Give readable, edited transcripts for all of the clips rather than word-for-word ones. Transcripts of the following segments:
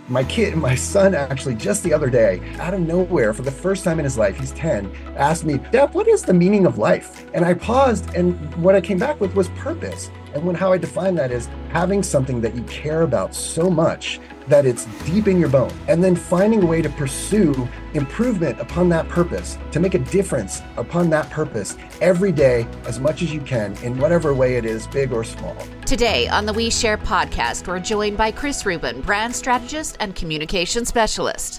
My son actually just the other day, out of nowhere, for the first time in his life, he's 10, asked me, Dad, what is the meaning of life? And I paused, and what I came back with was purpose. And how I define that is having something that you care about so much that it's deep in your bone, and then finding a way to pursue improvement upon that purpose, to make a difference upon that purpose every day as much as you can in whatever way it is, big or small. Today on the We Share podcast, we're joined by Chris Rubin, brand strategist and communication specialist.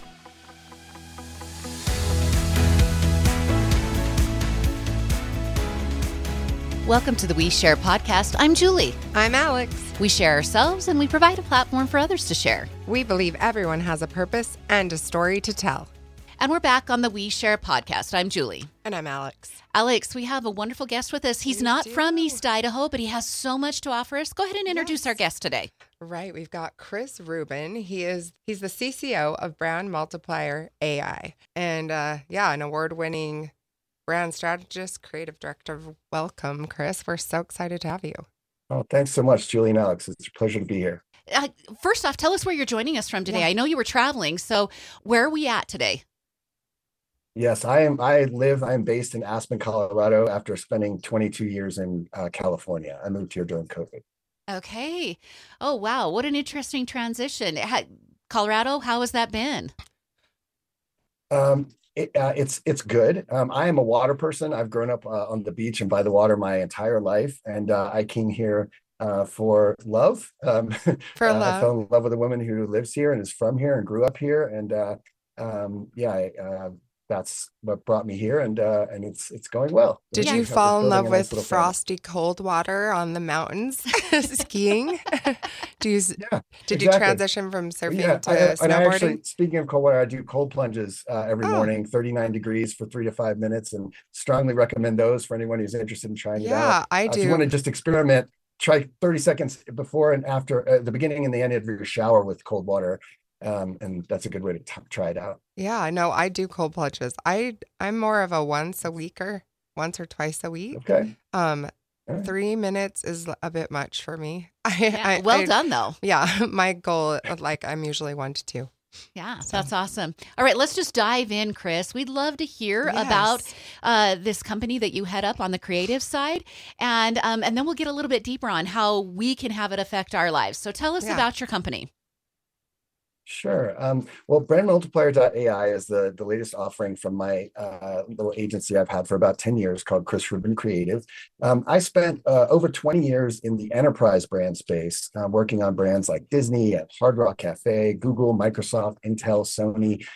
Welcome to the We Share podcast. I'm Julie. I'm Alex. We share ourselves and we provide a platform for others to share. We believe everyone has a purpose and a story to tell. And we're back on the We Share podcast. I'm Julie. And I'm Alex. Alex, we have a wonderful guest with us. He's not from East Idaho, but he has so much to offer us. Go ahead and introduce our guest today. Right. We've got Chris Rubin. He's the CCO of Brand Multiplier AI. And an award-winning brand strategist, creative director. Welcome, Chris. We're so excited to have you. Oh, thanks so much, Julie and Alex. It's a pleasure to be here. First off, tell us where you're joining us from today. Yeah. I know you were traveling, so where are we at today? Yes, I am based in Aspen, Colorado after spending 22 years in California. I moved here during COVID. Okay. Oh, wow. What an interesting transition. Colorado, how has that been? It's good. I am a water person. I've grown up on the beach and by the water my entire life. And I came here for love. I fell in love with a woman who lives here and is from here and grew up here. And that's what brought me here, and it's going well. Did you fall in love with frosty cold water on the mountains skiing? Did you transition from surfing to snowboarding? And I actually, speaking of cold water, I do cold plunges every morning, 39 degrees for 3 to 5 minutes, and strongly recommend those for anyone who's interested in trying it out. Yeah, I do. If you want to just experiment, try 30 seconds before and after, the beginning and the end of your shower with cold water. And that's a good way to try it out. Yeah, no, I do cold plunges. I'm more of a once or twice a week. Okay. 3 minutes is a bit much for me. Well done, though. Yeah, my goal, I'm usually 1 to 2. Yeah, so that's awesome. All right, let's just dive in, Chris. We'd love to hear about this company that you head up on the creative side, and then we'll get a little bit deeper on how we can have it affect our lives. So tell us about your company. Sure. Well, brandmultiplier.ai is the latest offering from my little agency I've had for about 10 years called Chris Rubin Creative. I spent over 20 years in the enterprise brand space, working on brands like Disney, Hard Rock Cafe, Google, Microsoft, Intel, Sony,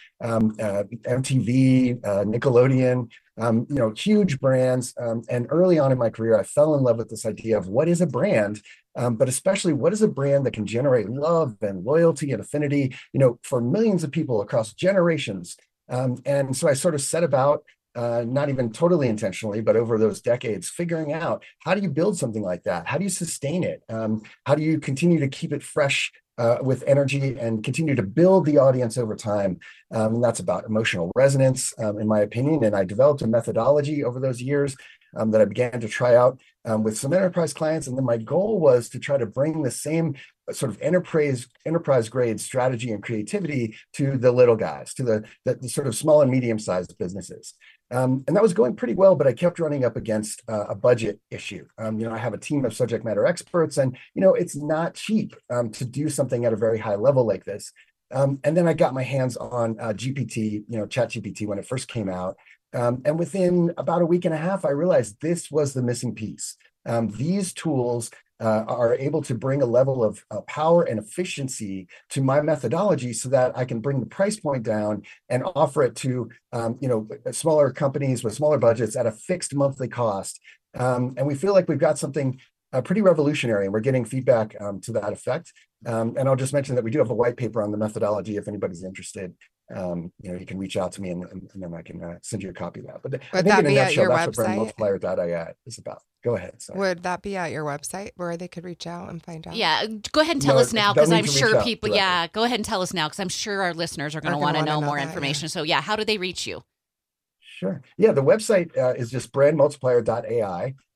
MTV, Nickelodeon, huge brands. And early on in my career, I fell in love with this idea of what is a brand, but especially what is a brand that can generate love and loyalty and affinity, for millions of people across generations. And so I sort of set about, not even totally intentionally, but over those decades, figuring out how do you build something like that? How do you sustain it? How do you continue to keep it fresh with energy and continue to build the audience over time? And that's about emotional resonance, in my opinion. And I developed a methodology over those years that I began to try out with some enterprise clients. And then my goal was to try to bring the same sort of enterprise grade strategy and creativity to the little guys, to the sort of small and medium sized businesses. And that was going pretty well, but I kept running up against a budget issue. I have a team of subject matter experts, and it's not cheap to do something at a very high level like this. And then I got my hands on GPT, ChatGPT when it first came out. And within about a week and a half, I realized this was the missing piece. These tools are able to bring a level of power and efficiency to my methodology so that I can bring the price point down and offer it to, smaller companies with smaller budgets at a fixed monthly cost. And we feel like we've got something pretty revolutionary, and we're getting feedback to that effect. And I'll just mention that we do have a white paper on the methodology if anybody's interested. You can reach out to me and then I can send you a copy of that. But would that be at your website? That's what brandmultiplier.ai is about. Go ahead. Sorry. Would that be at your website where they could reach out and find out? Yeah, go ahead and tell us now, because I'm sure people, go ahead and tell us now, because I'm sure our listeners are going to want to know more information. So how do they reach you? Sure. Yeah, the website is just brandmultiplier.ai.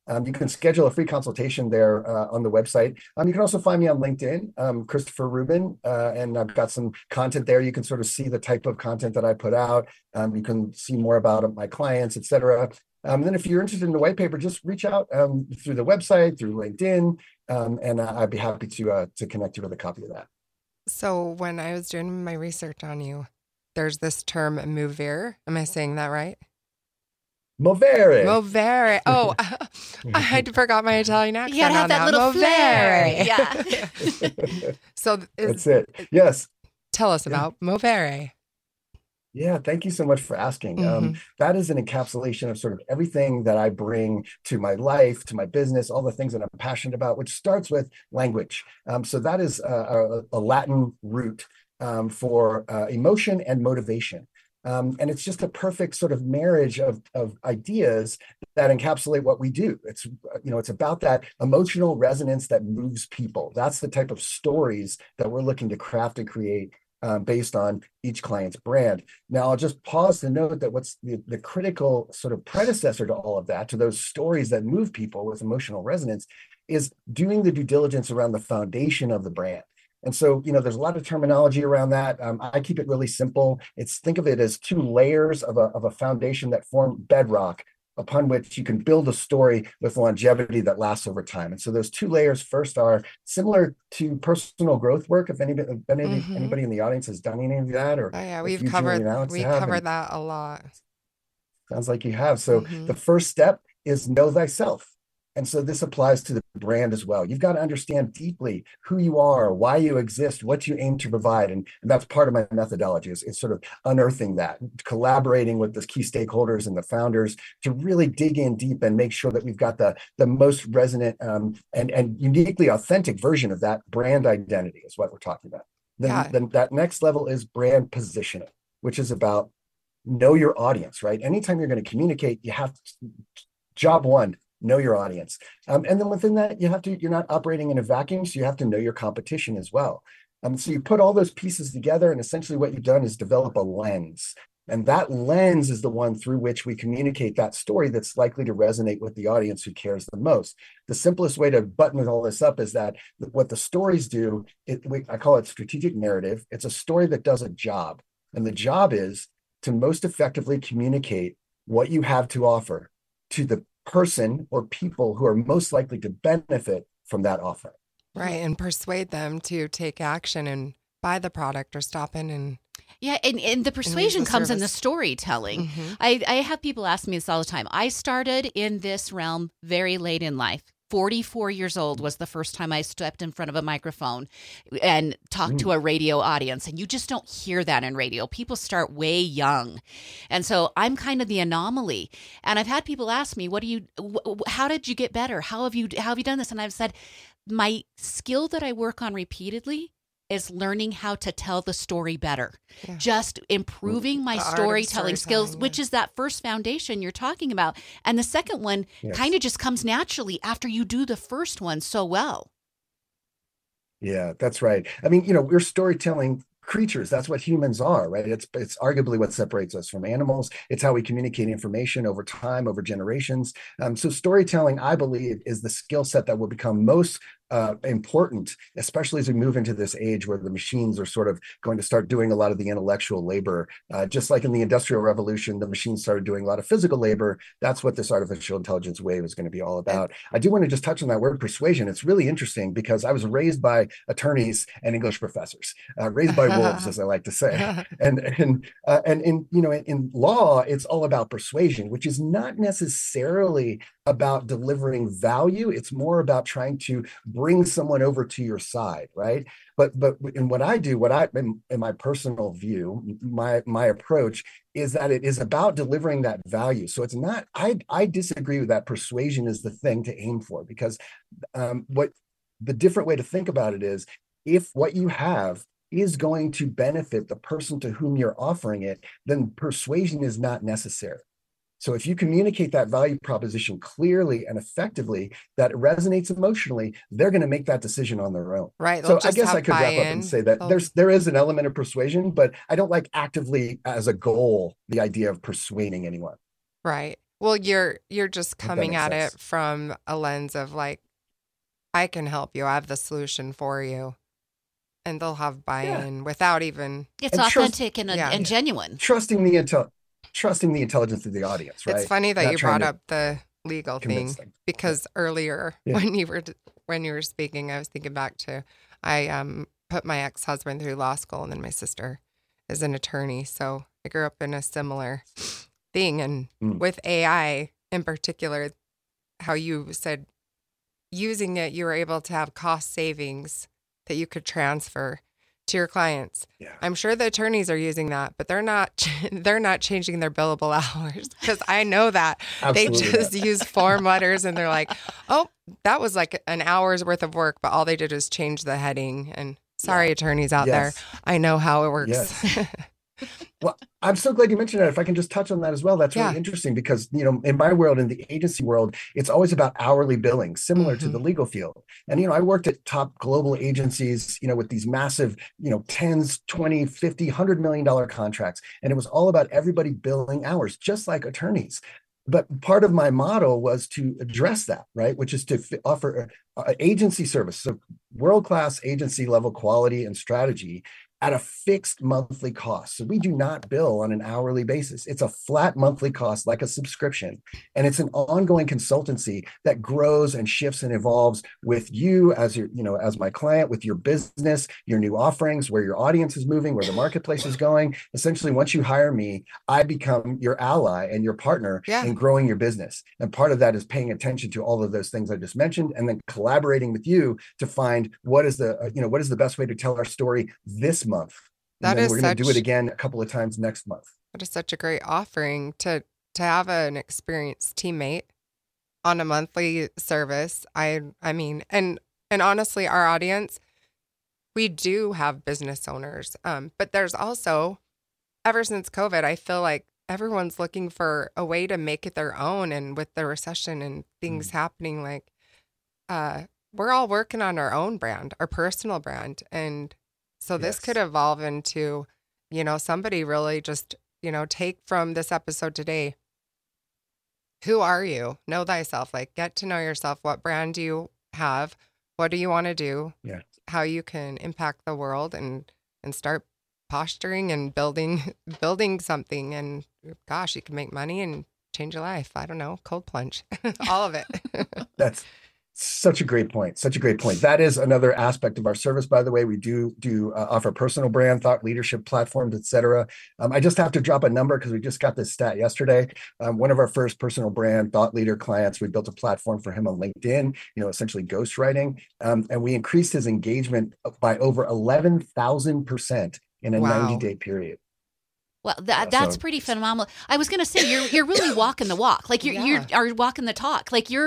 You can schedule a free consultation there on the website. You can also find me on LinkedIn, Christopher Rubin, and I've got some content there. You can sort of see the type of content that I put out. You can see more about my clients, et cetera. Then if you're interested in the white paper, just reach out through the website, through LinkedIn, and I'd be happy to connect you with a copy of that. So when I was doing my research on you, there's this term movere. Am I saying that right? Movere. Movere. Oh, I had forgot my Italian accent. You gotta have that little flair. Yeah. So that's it. Yes. Tell us about Movere. Yeah, thank you so much for asking. That is an encapsulation of sort of everything that I bring to my life, to my business, all the things that I'm passionate about, which starts with language. So that is a Latin root for emotion and motivation. And it's just a perfect sort of marriage of ideas that encapsulate what we do. It's, it's about that emotional resonance that moves people. That's the type of stories that we're looking to craft and create based on each client's brand. Now, I'll just pause to note that what's the critical sort of predecessor to all of that, to those stories that move people with emotional resonance, is doing the due diligence around the foundation of the brand. And so, there's a lot of terminology around that. I keep it really simple. Think of it as two layers of a foundation that form bedrock upon which you can build a story with longevity that lasts over time. And so those two layers first are similar to personal growth work. If anybody in the audience has done any of that, or we've covered that a lot. Sounds like you have. So the first step is know thyself. And so this applies to the brand as well. You've got to understand deeply who you are, why you exist, what you aim to provide. And that's part of my methodology is sort of unearthing that, collaborating with the key stakeholders and the founders to really dig in deep and make sure that we've got the most resonant and uniquely authentic version of that brand identity is what we're talking about. Then that next level is brand positioning, which is about know your audience, right? Anytime you're going to communicate, you have to, job one, know your audience. And then within that, you're not operating in a vacuum, so you have to know your competition as well. So you put all those pieces together, and essentially what you've done is develop a lens. And that lens is the one through which we communicate that story that's likely to resonate with the audience who cares the most. The simplest way to button all this up is that what the stories do, I call it strategic narrative. It's a story that does a job. And the job is to most effectively communicate what you have to offer to the person or people who are most likely to benefit from that offer. Right. And persuade them to take action and buy the product or stop in and and the persuasion comes in the storytelling. I have people ask me this all the time. I started in this realm very late in life. 44 years old was the first time I stepped in front of a microphone and talked to a radio audience. And you just don't hear that in radio. People start way young. And so I'm kind of the anomaly. And I've had people ask me, how did you get better? How have you done this? And I've said, my skill that I work on repeatedly is learning how to tell the story better. Yeah. Just improving my storytelling skills, which is that first foundation you're talking about. And the second one kind of just comes naturally after you do the first one so well. Yeah, that's right. I mean, we're storytelling creatures. That's what humans are, right? It's arguably what separates us from animals. It's how we communicate information over time, over generations. So storytelling, I believe, is the skill set that will become most important, especially as we move into this age where the machines are sort of going to start doing a lot of the intellectual labor. Just like in the Industrial Revolution, the machines started doing a lot of physical labor. That's what this artificial intelligence wave is going to be all about. I do want to just touch on that word persuasion. It's really interesting because I was raised by attorneys and English professors, raised by wolves, as I like to say. And in law, it's all about persuasion, which is not necessarily about delivering value. It's more about trying to bring someone over to your side, right? But in what I do, in my personal view, my approach is that it is about delivering that value. So it's not. I disagree with that. Persuasion is the thing to aim for, because what the different way to think about it is, if what you have is going to benefit the person to whom you're offering it, then persuasion is not necessary. So if you communicate that value proposition clearly and effectively, that it resonates emotionally, they're going to make that decision on their own. Right. So I guess I could wrap up and say that there is an element of persuasion, but I don't like actively as a goal the idea of persuading anyone. Right. Well, you're just If that coming makes at sense. it from a lens of like, I can help you. I have the solution for you. And they'll have Yeah. buy-in without even, It's And authentic and, yeah. and genuine. trusting trusting the intelligence of the audience, It's right? funny that Not you trying brought to up the legal convince thing them. because earlier Yeah. when you were speaking, I was thinking back to I put my ex-husband through law school, and then my sister is an attorney, so I grew up in a similar thing. And with AI in particular, how you said using it, you were able to have cost savings that you could transfer to your clients. Yeah. I'm sure the attorneys are using that, but they're not changing their billable hours, because I know that Absolutely they just not. use form letters and they're like, oh, that was like an hour's worth of work, but all they did was change the heading. And sorry, attorneys out there, Yes. I know how it works. Yes. Well, I'm so glad you mentioned that. If I can just touch on that as well, that's really Yeah. interesting because, in my world, in the agency world, it's always about hourly billing, similar to the legal field. And, I worked at top global agencies, with these massive, tens, 20, 50, $100 million contracts. And it was all about everybody billing hours, just like attorneys. But part of my model was to address that, right? Which is to offer agency service, so world-class agency level quality and strategy at a fixed monthly cost. So we do not bill on an hourly basis. It's a flat monthly cost, like a subscription. And it's an ongoing consultancy that grows and shifts and evolves with you as as my client, with your business, your new offerings, where your audience is moving, where the marketplace is going. Essentially, once you hire me, I become your ally and your partner in growing your business. And part of that is paying attention to all of those things I just mentioned, and then collaborating with you to find what is the best way to tell our story this month. And then we're going to do it again a couple of times next month. That is such a great offering to have an experienced teammate on a monthly service. I mean, and honestly, our audience, we do have business owners. But there's also, ever since COVID, I feel like everyone's looking for a way to make it their own. And with the recession and things happening, like, we're all working on our own brand, our personal brand. And so this could evolve into, somebody really just, take from this episode today. Who are you? Know thyself. Like, get to know yourself. What brand do you have? What do you want to do? Yeah. How you can impact the world and start posturing and building something. And gosh, you can make money and change your life. I don't know, cold plunge, all of it. That's such a great point. Such a great point. That is another aspect of our service, by the way. We do offer personal brand, thought leadership platforms, etc. I just have to drop a number because we just got this stat yesterday. One of our first personal brand thought leader clients, we built a platform for him on LinkedIn, essentially ghostwriting. And we increased his engagement by over 11,000% in a 90-day period. Well, that's pretty phenomenal. I was going to say you're really walking the walk. Like you are walking the talk. Like you're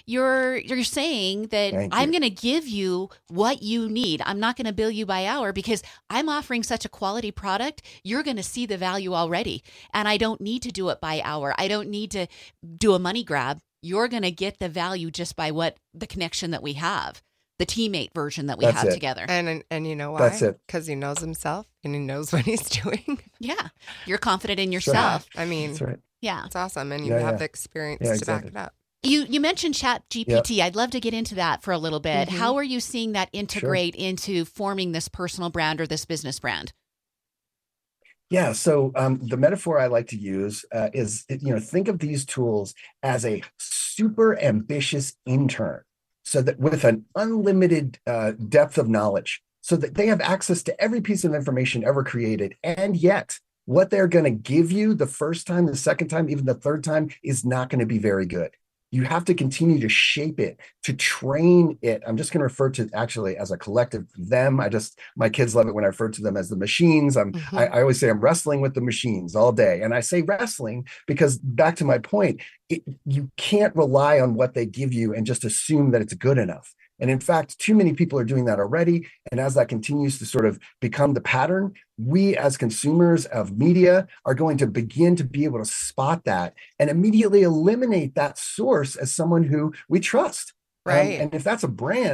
saying that I'm going to give you what you need. I'm not going to bill you by hour because I'm offering such a quality product. You're going to see the value already, and I don't need to do it by hour. I don't need to do a money grab. You're going to get the value just by what the connection that we have. The teammate version that we have together. And you know why? That's it. Because he knows himself and he knows what he's doing. Yeah. You're confident in yourself. I mean, that's right. Yeah. It's awesome. And you have the experience to back it up. You mentioned ChatGPT. I'd love to get into that for a little bit. Mm-hmm. How are you seeing that integrate into forming this personal brand or this business brand? Yeah. So the metaphor I like to use is, think of these tools as a super ambitious intern. So that with an unlimited depth of knowledge, so that they have access to every piece of information ever created. And yet what they're going to give you the first time, the second time, even the third time is not going to be very good. You have to continue to shape it, to train it. I'm just going to refer to actually as a collective them. My kids love it when I refer to them as the machines. I always say I'm wrestling with the machines all day. And I say wrestling because, back to my point, you can't rely on what they give you and just assume that it's good enough. And in fact, too many people are doing that already. And as that continues to sort of become the pattern, we as consumers of media are going to begin to be able to spot that and immediately eliminate that source as someone who we trust. Right. And if that's a brand,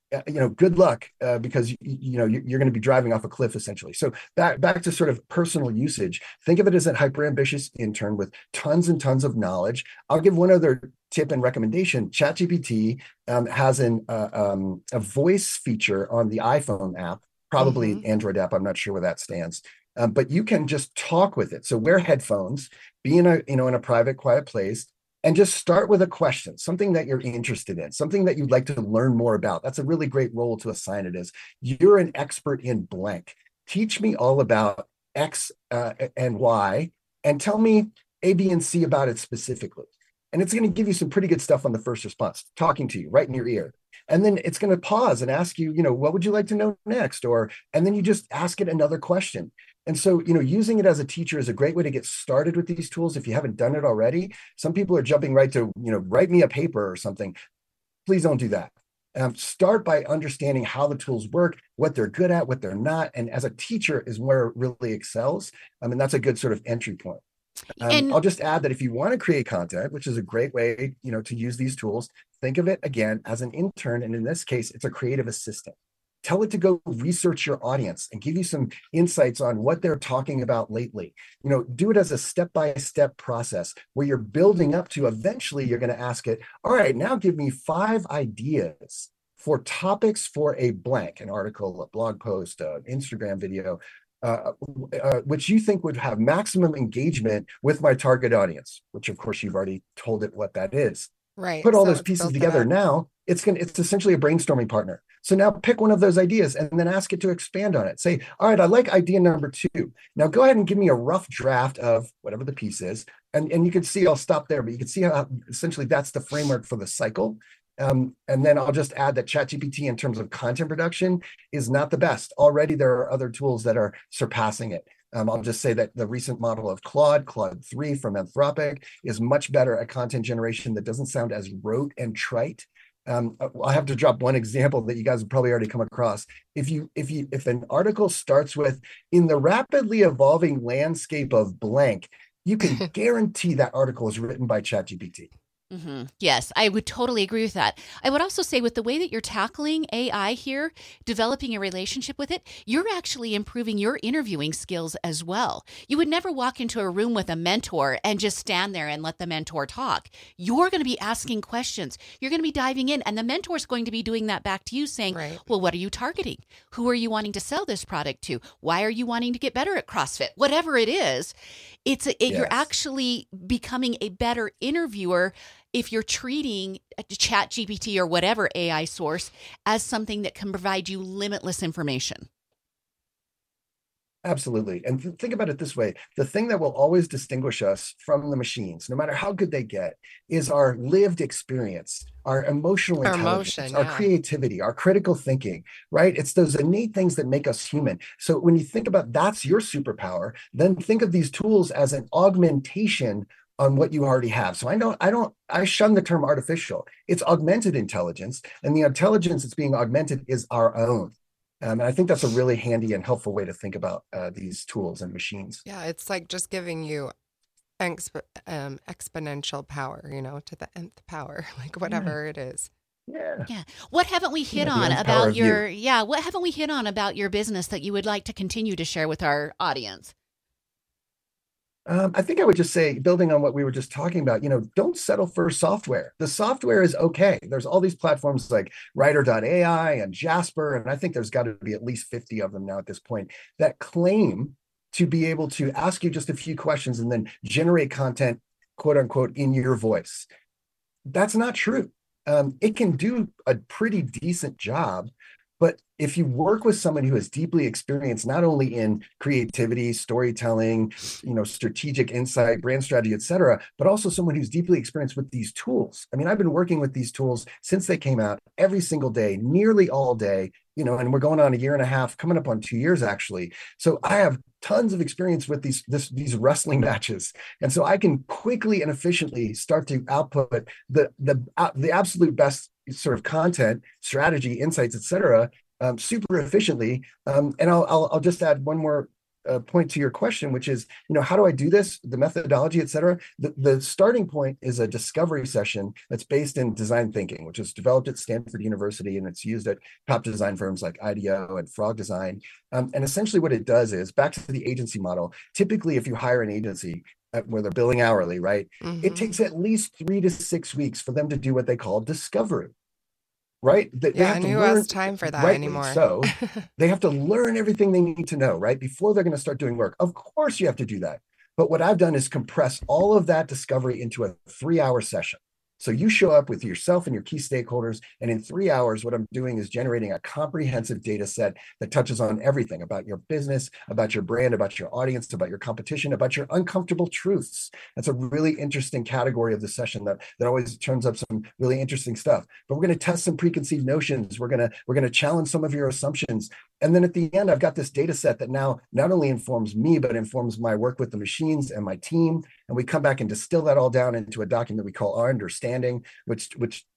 good luck, because you're going to be driving off a cliff essentially. So back to sort of personal usage. Think of it as a hyper ambitious intern with tons and tons of knowledge. I'll give one other tip and recommendation. ChatGPT has a voice feature on the iPhone app, probably Android app. I'm not sure where that stands. But you can just talk with it. So wear headphones, be in a private, quiet place, and just start with a question, something that you're interested in, something that you'd like to learn more about. That's a really great role to assign it as. You're an expert in blank. Teach me all about X and Y, and tell me A, B, and C about it specifically. And it's going to give you some pretty good stuff on the first response, talking to you right in your ear. And then it's going to pause and ask you, what would you like to know next? And then you just ask it another question. And so, using it as a teacher is a great way to get started with these tools if you haven't done it already. Some people are jumping right to, write me a paper or something. Please don't do that. Start by understanding how the tools work, what they're good at, what they're not. And as a teacher is where it really excels. And that's a good sort of entry point. I'll just add that if you want to create content, which is a great way, to use these tools, think of it again as an intern. And in this case, it's a creative assistant. Tell it to go research your audience and give you some insights on what they're talking about lately. Do it as a step-by-step process where you're building up to eventually you're going to ask it, all right, now give me 5 ideas for topics for a blank, an article, a blog post, an Instagram video, which you think would have maximum engagement with my target audience, which of course you've already told it what that is. Right. Put all those pieces together. Now it's essentially a brainstorming partner. So now pick one of those ideas and then ask it to expand on it. Say, all right, I like idea number 2. Now go ahead and give me a rough draft of whatever the piece is. And you can see, I'll stop there, but you can see how essentially that's the framework for the cycle. And then I'll just add that ChatGPT in terms of content production is not the best. Already there are other tools that are surpassing it. I'll just say that the recent model of Claude 3 from Anthropic, is much better at content generation that doesn't sound as rote and trite. I'll have to drop one example that you guys have probably already come across. If an article starts with, in the rapidly evolving landscape of blank, you can guarantee that article is written by ChatGPT. Mm-hmm. Yes, I would totally agree with that. I would also say with the way that you're tackling AI here, developing a relationship with it, you're actually improving your interviewing skills as well. You would never walk into a room with a mentor and just stand there and let the mentor talk. You're going to be asking questions. You're going to be diving in, and the mentor is going to be doing that back to you saying, right, well, what are you targeting? Who are you wanting to sell this product to? Why are you wanting to get better at CrossFit? Whatever it is, yes. You're actually becoming a better interviewer if you're treating ChatGPT or whatever AI source as something that can provide you limitless information. Absolutely. And think about it this way. The thing that will always distinguish us from the machines, no matter how good they get, is our lived experience, our emotional intelligence, our creativity, our critical thinking, right? It's those innate things that make us human. So when you think about that's your superpower, then think of these tools as an augmentation on what you already have. So I shun the term artificial. It's augmented intelligence, and the intelligence that's being augmented is our own. And I think that's a really handy and helpful way to think about these tools and machines. Yeah, it's like just giving you exponential power, to the nth power, like whatever it is. Yeah. What haven't we hit on about what haven't we hit on about your business that you would like to continue to share with our audience? I think I would just say, building on what we were just talking about, don't settle for software. The software is okay. There's all these platforms like Writer.ai and Jasper, and I think there's got to be at least 50 of them now at this point that claim to be able to ask you just a few questions and then generate content, quote unquote, in your voice. That's not true. It can do a pretty decent job, but if you work with someone who is deeply experienced, not only in creativity, storytelling, strategic insight, brand strategy, et cetera, but also someone who's deeply experienced with these tools. I mean, I've been working with these tools since they came out every single day, nearly all day, and we're going on 1.5 years, coming up on 2 years, actually. So I have tons of experience with these wrestling matches. And so I can quickly and efficiently start to output the absolute best sort of content, strategy, insights, et cetera, super efficiently. And I'll just add one more point to your question, which is, how do I do this? The methodology, et cetera. The starting point is a discovery session that's based in design thinking, which is developed at Stanford University, and it's used at top design firms like IDEO and Frog Design. And essentially what it does is, back to the agency model, typically if you hire an agency where they're billing hourly, right? It takes at least 3 to 6 weeks for them to do what they call discovery. Right? And who has time for that anymore? So they have to learn everything they need to know, right? Before they're going to start doing work. Of course, you have to do that. But what I've done is compress all of that discovery into a 3-hour session. So you show up with yourself and your key stakeholders, and in 3 hours, what I'm doing is generating a comprehensive data set that touches on everything about your business, about your brand, about your audience, about your competition, about your uncomfortable truths. That's a really interesting category of the session that always turns up some really interesting stuff. But we're going to test some preconceived notions. We're going to challenge some of your assumptions. And then at the end, I've got this data set that now not only informs me, but informs my work with the machines and my team. And we come back and distill that all down into a document we call Our Understanding, which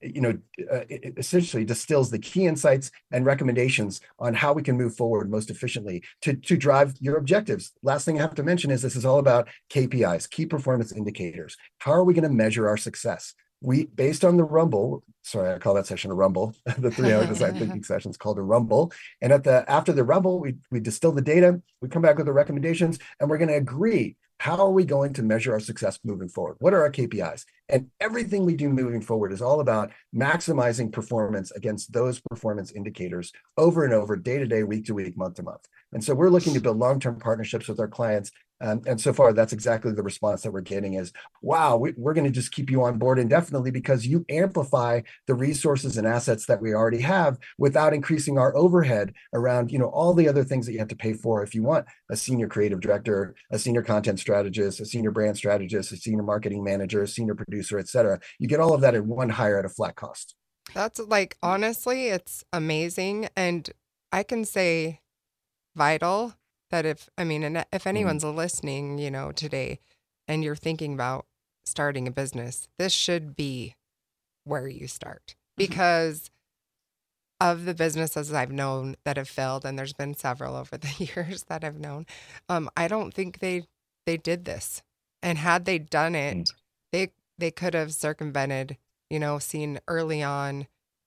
it essentially distills the key insights and recommendations on how we can move forward most efficiently to drive your objectives. Last thing I have to mention is this is all about KPIs, key performance indicators. How are we going to measure our success? Based on the Rumble, sorry, I call that session a Rumble, the 3-hour design thinking session is called a Rumble. And after the Rumble, we distill the data, we come back with the recommendations, and we're going to agree, how are we going to measure our success moving forward? What are our KPIs? And everything we do moving forward is all about maximizing performance against those performance indicators over and over, day to day, week to week, month to month. And so we're looking to build long-term partnerships with our clients. And so far, that's exactly the response that we're getting is, wow, we're going to just keep you on board indefinitely because you amplify the resources and assets that we already have without increasing our overhead around, all the other things that you have to pay for if you want a senior creative director, a senior content strategist, a senior brand strategist, a senior marketing manager, a senior producer, et cetera. You get all of that in one hire at a flat cost. That's honestly, it's amazing. And I can say vital that if anyone's listening, today, and you're thinking about starting a business, this should be where you start, because of the businesses I've known that have failed, and there's been several over the years that I've known, I don't think they did this. And had they done it, they could have circumvented, seen early on,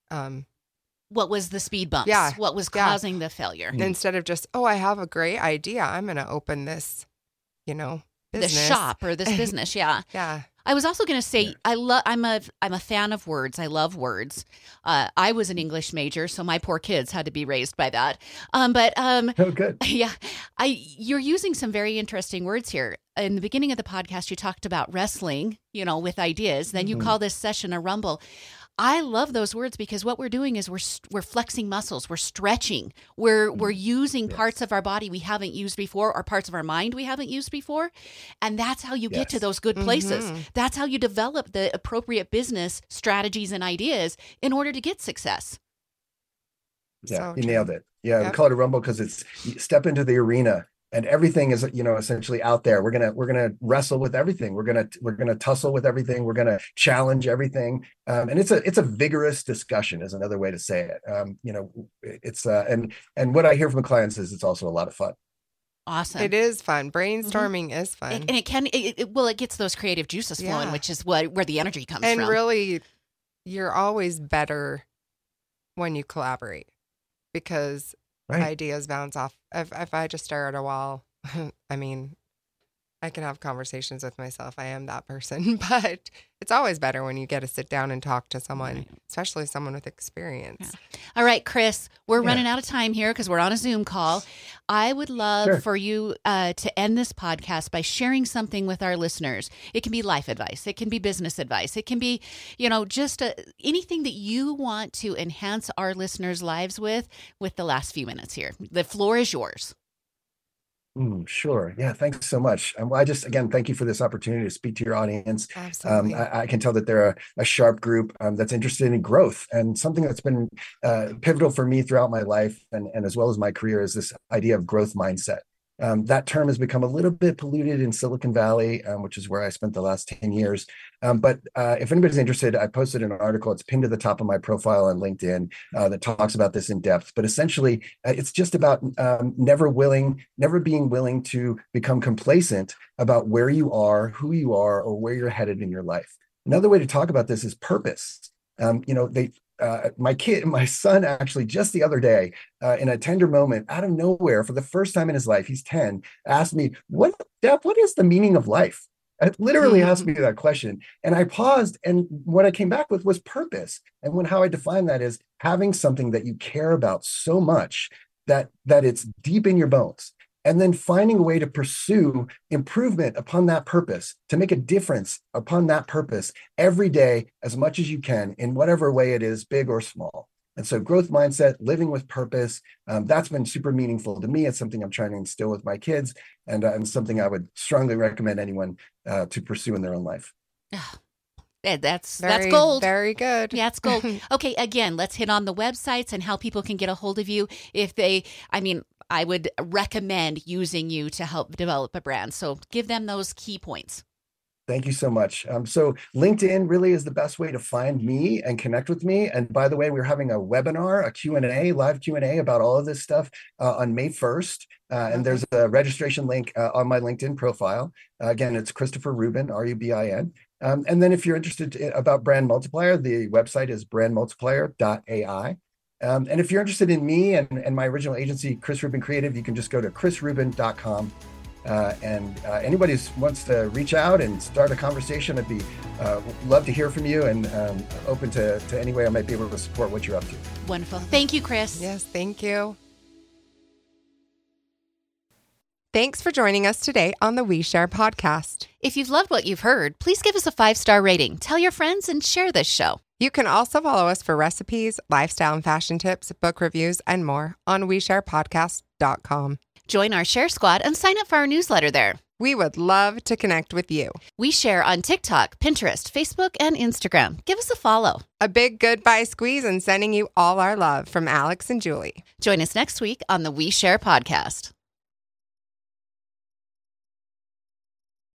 what was the speed bumps? Yeah. What was causing the failure? Instead of just, I have a great idea, I'm going to open this, business. This shop or this business. Yeah. Yeah. I was also going to say, I'm a fan of words. I love words. I was an English major, so my poor kids had to be raised by that. Oh, good. Yeah, you're using some very interesting words here. In the beginning of the podcast, you talked about wrestling, with ideas. Then you call this session a Rumble. I love those words because what we're doing is we're flexing muscles, we're stretching, we're using parts of our body we haven't used before, or parts of our mind we haven't used before, and that's how you get to those good places. That's how you develop the appropriate business strategies and ideas in order to get success. Yeah, you nailed it. Yeah, we call it a Rumble because it's you step into the arena. And everything is, essentially out there. We're gonna wrestle with everything. We're gonna tussle with everything. We're gonna challenge everything. And it's a vigorous discussion, is another way to say it. It's and what I hear from clients is it's also a lot of fun. Awesome. It is fun. Brainstorming is fun, and it gets those creative juices flowing, which is where the energy comes from. And really, you're always better when you collaborate, because ideas bounce off. If I just stare at a wall, I can have conversations with myself. I am that person, but it's always better when you get to sit down and talk to someone, especially someone with experience. Yeah. All right, Chris, we're running out of time here because we're on a Zoom call. I would love for you to end this podcast by sharing something with our listeners. It can be life advice. It can be business advice. It can be, just anything that you want to enhance our listeners' lives with the last few minutes here. The floor is yours. Sure. Yeah. Thanks so much. Again, thank you for this opportunity to speak to your audience. Absolutely. I can tell that they're a sharp group that's interested in growth, and something that's been pivotal for me throughout my life and as well as my career is this idea of growth mindset. That term has become a little bit polluted in Silicon Valley, which is where I spent the last 10 years. But if anybody's interested, I posted an article. It's pinned to the top of my profile on LinkedIn that talks about this in depth. But essentially, it's just about never being willing to become complacent about where you are, who you are, or where you're headed in your life. Another way to talk about this is purpose. My son actually just the other day, in a tender moment, out of nowhere, for the first time in his life, he's 10, asked me, what is the meaning of life? It literally asked me that question. And I paused, and what I came back with was purpose. And how I define that is having something that you care about so much that it's deep in your bones. And then finding a way to pursue improvement upon that purpose, to make a difference upon that purpose every day as much as you can in whatever way it is, big or small. And so growth mindset, living with purpose, that's been super meaningful to me. It's something I'm trying to instill with my kids, and something I would strongly recommend anyone to pursue in their own life. That's gold. Very good. Yeah, it's gold. Okay, again, let's hit on the websites and how people can get a hold of you. I would recommend using you to help develop a brand. So give them those key points. Thank you so much. So LinkedIn really is the best way to find me and connect with me. And by the way, we're having a webinar, live Q&A about all of this stuff on May 1st. And there's a registration link on my LinkedIn profile. Again, it's Christopher Rubin, Rubin. And then if you're interested about Brand Multiplier, the website is brandmultiplier.ai. And if you're interested in me and my original agency, Chris Rubin Creative, you can just go to chrisrubin.com. And anybody who wants to reach out and start a conversation, I'd be love to hear from you, and open to any way I might be able to support what you're up to. Wonderful. Thank you, Chris. Yes, thank you. Thanks for joining us today on the We Share podcast. If you've loved what you've heard, please give us a 5-star rating, tell your friends, and share this show. You can also follow us for recipes, lifestyle and fashion tips, book reviews, and more on WeSharePodcast.com. Join our Share Squad and sign up for our newsletter there. We would love to connect with you. We share on TikTok, Pinterest, Facebook, and Instagram. Give us a follow. A big goodbye squeeze and sending you all our love from Alex and Julie. Join us next week on the We Share podcast.